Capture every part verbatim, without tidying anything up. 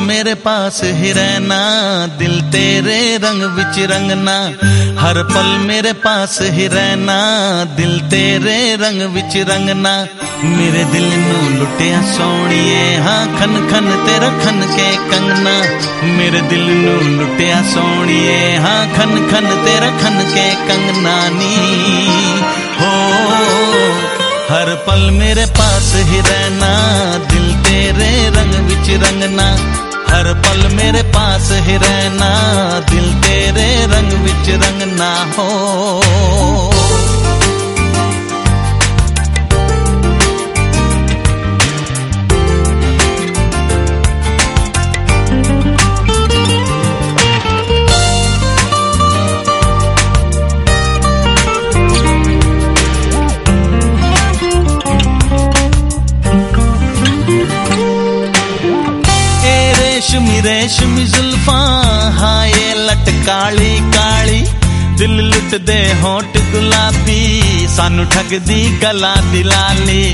मेरे पास ही रहना, दिल तेरे रंग विच रंगना। हर पल मेरे पास ही रहना, दिल तेरे रंग विच रंगना। मेरे दिल नू लुटिया सोनिए, हाँ खन खन तेरा खन के कंगना। मेरे दिल नू लुटिया सोनिए, हाँ खन खन तेरा खन के कंगना नी हो। हर पल मेरे पास ही रहना, दिल तेरे रंग विच रंगना। हर पल मेरे पास ही रहना, दिल तेरे रंग विच रंगना हो। रेशमी रेशमी जुल्फा, हाँ ये लट काली काली। दिल लुट दे होठ गुलाबी, सानू ठग दी गला दिलाली।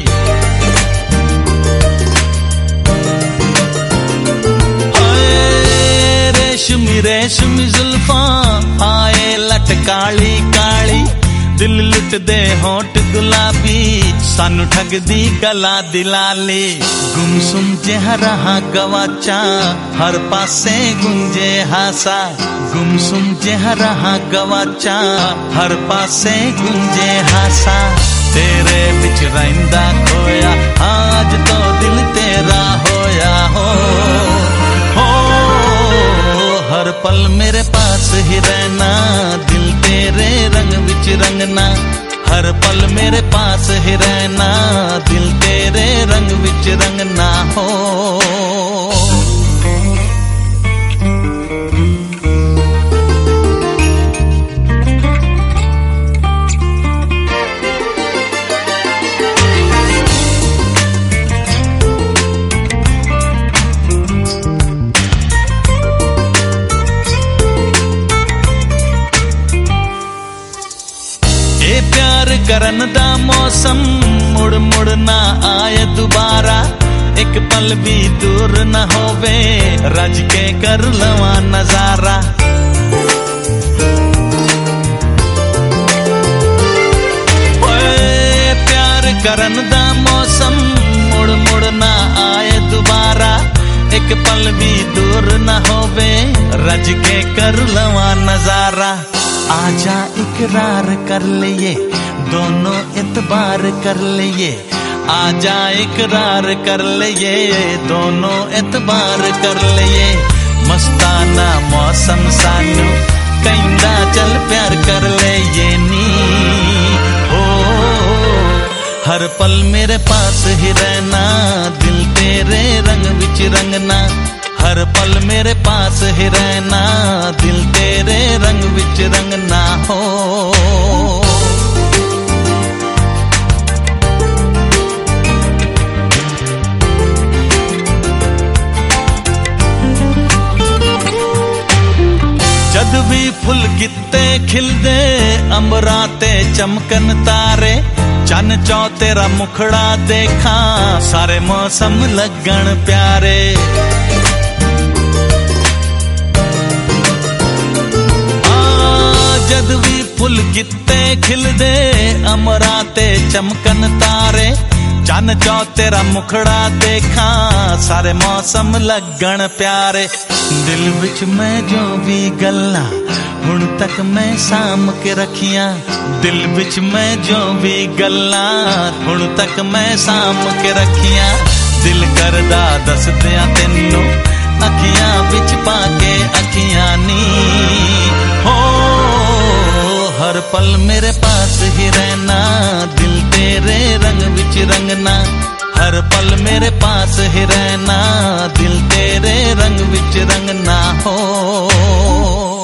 रेशमी रेशमी जुल्फा, हाँ ये लट काली काली। दिल लुट दे होठ गुलाबी, सानू ठग दी गला दिलाली। गुमसुम चेहरा गवाचा, हर पासे गुंजे हासा। गुमसुम चेहरा गवाचा, हर पासे गुंजे हासा। तेरे बिच रहिंदा खोया, आज तो दिल तेरा होया हो। हो हर पल मेरे पास ही रहना, दिल तेरे रंग विच रंगना। हर पल मेरे पास ही रहना, दिल तेरे रंग विच रंगना हो। प्यार करन दा मौसम मुड़ मुड़ ना आए दोबारा। एक पल भी दूर न होवे, रज के कर लवा नजारा। ओए प्यार करन दा मौसम मुड़ मुड़ ना आए दोबारा। एक पल भी दूर न होवे, रज के कर लवा नजारा। आजा इकरार कर लिए, दोनों एतबार कर लिए। आजा इकरार कर लिए, दोनों एतबार कर लिए। मस्ताना मौसम सानू कहंदा, चल प्यार कर ले ये नी हो। हर पल मेरे पास ही रहना, दिल तेरे रंग विच रंगना। हर पल मेरे पास ही रहना, दिल तेरे रंग विच रंगना हो। जद भी फुल किते खिलदे, अंबरां ते चमकन तारे। चन चौ तेरा मुखड़ा देखा, सारे मौसम लगन प्यारे। जद भी फुल किते खिलदे, अमरां ते चमकन तारे। चन चौ तेरा मुखड़ा देखा, सारे मौसम लगन प्यारे। दिल विच मैं जो भी गल्ला हुण तक मैं साम के रखियां। दिल विच मैं जो भी गल्ला हुण तक मैं साम के रखियां। दिल करदा दस दियां तेनू, अखियां विच पाके अखियां नी हो। हर पल मेरे पास ही रहना, दिल तेरे रंग विच रंगना। हर पल मेरे पास ही रहना, दिल तेरे रंग विच रंगना हो।